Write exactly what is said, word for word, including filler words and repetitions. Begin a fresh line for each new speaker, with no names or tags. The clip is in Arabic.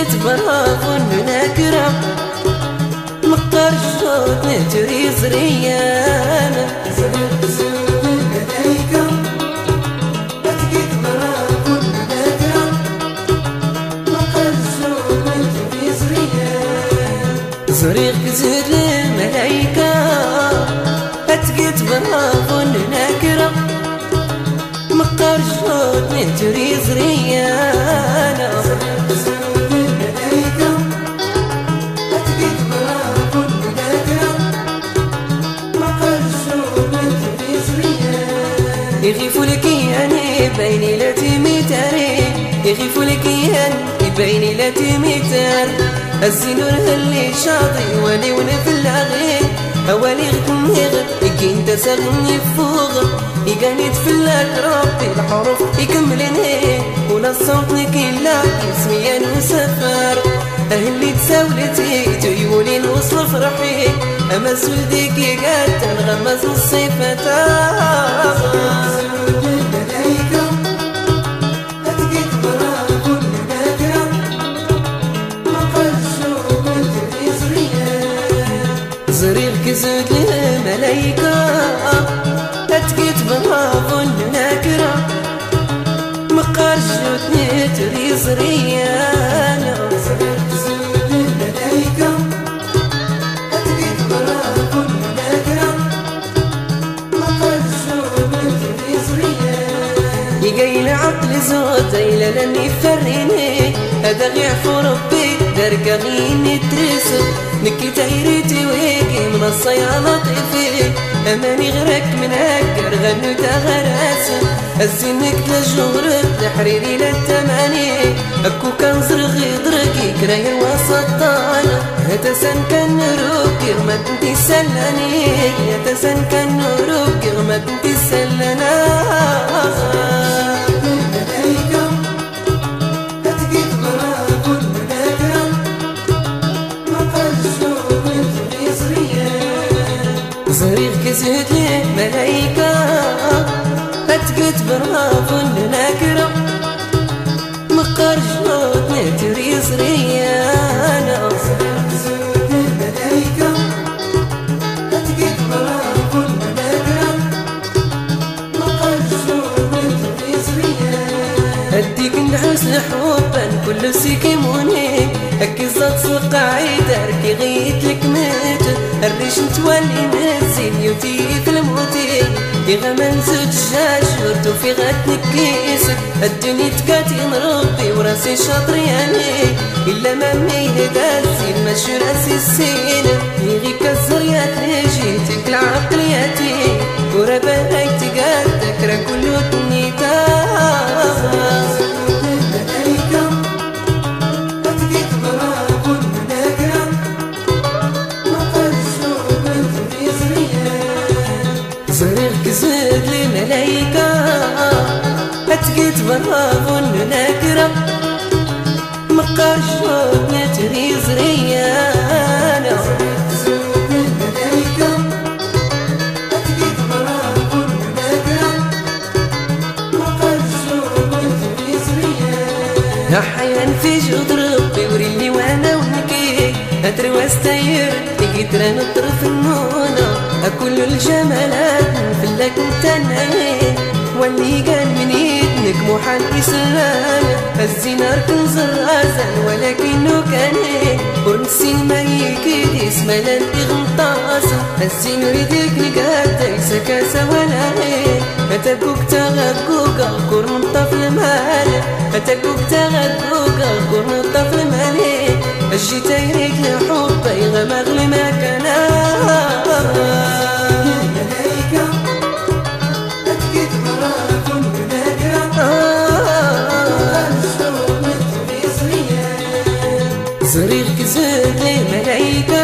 أتقيت برافو ناكرة مقر الشوط نجري زريانة
زرق زود الملايكة أتقيت برافو ناكرة مقر الشوط نجري زريانة
زريق زود الملايكة أتقيت برافو ناكرة مقر الشوط نجري زريانة يغيفوا لك يعني بيني لا تميتاري يغيفوا لك يعني بيني لا تميتار الزينور اللي شاطي ولي ونف اللاغي اوالي غكم يغب يكين تسغني فوق يقاني تفلك ربي الحروف يكملني ولا الصوت نكين لا اسمي انا مسافر اهلي تساولتي تيولي نوصل فرحي اما سولديك يقاد تنغمس الصفات زريق كزود الملايكة أتقيت برافو ناكرة مقار الجود نتري زريانة
زريق كزود الملايكة أتقيت برافو ناكرة مقار الجود نتري زريانة
يقايل عقل زود إلا لاني فريني هذا غيعفو ربي دارك غيني ترسل نكي تايرتي ويقي من الصيانة طيفي أماني غرك من هكر غنو تغراس الزينك تجورب تحريري للتماني أكو كان زرغي درقي كراي الوسط طالع هتسن كان نروك ما تنتي سلاني هتسن كان نروك ما تنتي سلانا زريق كزود لي ملايكة أتقيت برافو ناكرة مقر جنود نتري زريانة
زريق كزود الملايكة أتقيت برافو ناكرة مقر جنود نتري زريانة
أديك نعس حبا كل سيكيموني هكي صاد سوق عيدارك غيت لك ميت الريش نتولي نزين يوتي في الموتي يغمن زوج جاشورتو في غاتنك كيسك الدنيا تكاتي نربي وراسي شاطرياني إلا ما ميه دازين ماشي راسي السين يغي كالزريات جيتك العقلياتي ورابا هايتي قادك را كلو تنيتا زريق كزود الملايكة أتقيت برافو ناكرة مقار الشوط نتري زريانة
زريق كزود الملايكة أتقيت برافو ناكرة مقار الشوط نتري زريانة
أحيان في جود ربي وريلي وانا ونكي أدري واستير لقيت رانا الطرف النونة أكل الجمالات نفلك نتنعي واللي قال من يدنك محال يسلم الزينار كنز الغزل ولكنه كان ونسين ما يكيد اسمه لانتي غمطاس الزين يريدك نقاد سكاسة ولا أتاكوك تغاكوك غكور من طفل مالي أتاكوك تغاكوك غكور من طفل مالي الجيت يريك لحب يغمى أغلي ما كان
الملايكة أتقيت برافو ناكرة
زريق كزود الملايكة